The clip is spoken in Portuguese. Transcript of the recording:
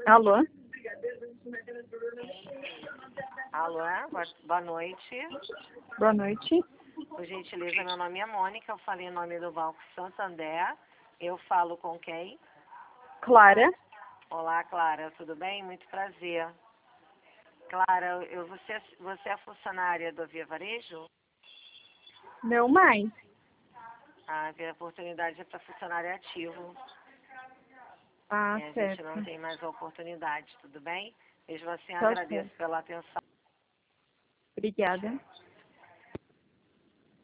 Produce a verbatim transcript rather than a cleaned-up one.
Alô? Alô, boa- boa noite. Boa noite. Por gentileza, meu nome é Mônica, eu falo em nome do Banco Santander. Eu falo com quem? Clara. Olá, Clara, tudo bem? Muito prazer. Clara, eu, você, você é funcionária do Via Varejo? Não mais. Ah, a oportunidade é para funcionário ativo. Ah, E a gente certo. não tem mais a oportunidade, tudo bem? Mesmo assim, Tá agradeço certo. pela atenção. Obrigada.